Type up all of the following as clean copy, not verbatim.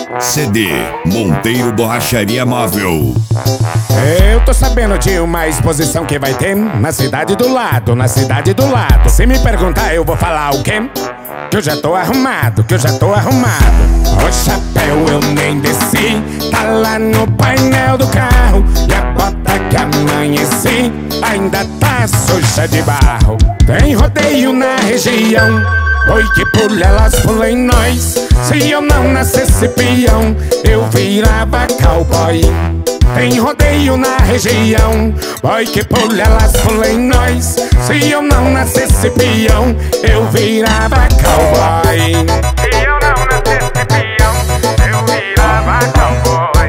CD Monteiro Borracharia Móvel. Eu tô sabendo de uma exposição que vai ter na cidade do lado, na cidade do lado. Se me perguntar eu vou falar o quê? Que eu já tô arrumado, que eu já tô arrumado. O chapéu eu nem desci, tá lá no painel do carro. E a bota que amanheci ainda tá suja de barro. Tem rodeio na região, oi que pula elas pula em nós. Se eu não nascesse peão, eu virava cowboy. Tem rodeio na região, boy que pula elas pula em nós. Se eu não nascesse peão, eu virava cowboy. Se eu não nascesse peão, eu virava cowboy.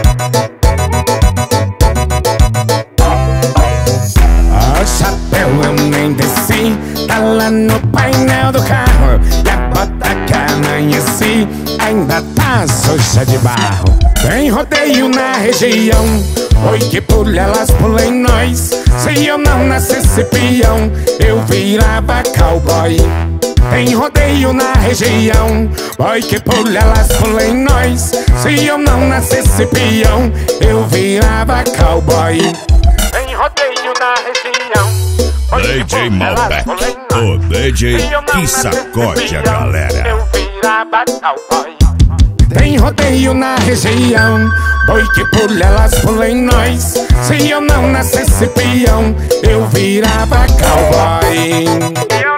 O chapéu eu nem desci, tá lá no painel do carro. E a bota que amanheci ainda tá suja de barro. Tem rodeio na região, oi que pula elas pula em nós. Se eu não nascesse peão, eu virava cowboy. Tem rodeio na região, oi que pula elas pula em nós. Se eu não nascesse peão, eu virava cowboy. Tem rodeio na região, DJ Malbec, o DJ que sacode a galera. eu virava cowboy. Tem rodeio na região, boi que pula elas pula em nós. Se eu não nascesse peão, eu virava cowboy.